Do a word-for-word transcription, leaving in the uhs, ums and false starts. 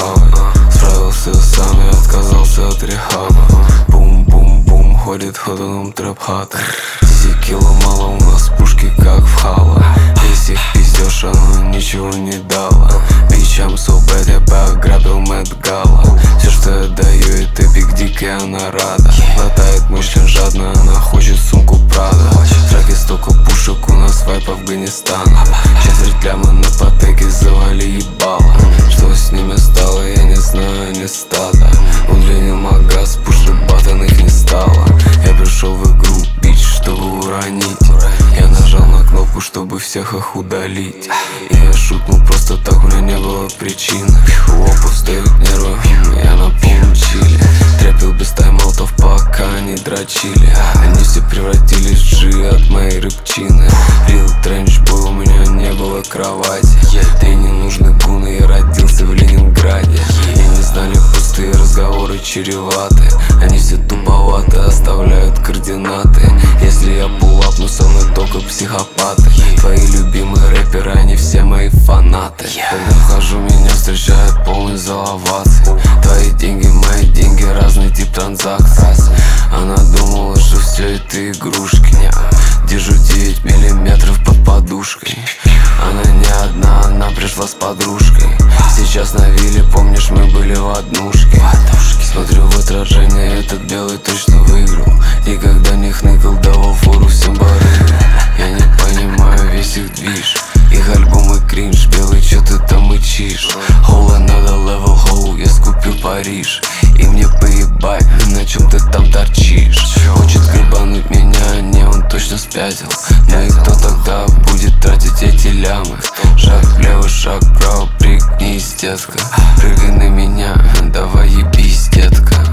славой. Справился сам, я отказался от рехаба. Бум-бум-бум, ходит ходуном трэп-хата. Десять кило мало, у нас пушки как в Хало. Если их пиздешь, оно ничего не дало. Бичам so bad, я пограбил Мэтт Гала. Все, что я даю, это биг дик, и она рада. Глотает мой член жадно, она хочет сумку Прада. В траке столько пушек, у нас вайп Афганистана. Четверть ляма на патеке, завали ебало. Что с ними стало, я не знаю, не стадо. Удлинил магаз, пуши батон, их не стало. Я пришел в игру, бич, чтобы уронить. Я нажал на кнопку, чтобы всех их удалить. И я шутнул просто так, у меня не было причин. У опов встают нервы, я на полном чиле. Трепил без тайм-аутов, пока они дрочили. Они все превратились в G от моей рыбчины. Рил тренчбой, у меня не было кровати. Ты не нужны гуны, я родился в Ленинграде. И не знали, пустые разговоры чреваты. Они все туповаты, оставляют координаты. Если я пулапну, со мной только психопаты. Твои любимые рэперы, они все мои фанаты. Когда вхожу, меня встречает полный зал оваций. Твои деньги, мои деньги, разный тип транзакций. Она думала, что все это игрушки. Держу девять миллиметров под подушкой. Она не одна, она пришла с подружкой. Сейчас на вилле, помнишь, мы были в однушке. Смотрю в отражение, этот белый точно выиграл. Никогда не хныкал, давал фору всем барыгам. Я не понимаю весь их движ. Их альбомы кринж, белый, чё ты там мычишь? Whole another level, whole, я скупил Париж. И мне поебать, на чем ты там торчишь. Хочет гребануть меня, не, он точно спятил. Ну и кто тогда будет тратить эти лямы? Шаг влево, шаг вправо, пригнись, детка. Прыгай на меня, давай ебись, детка.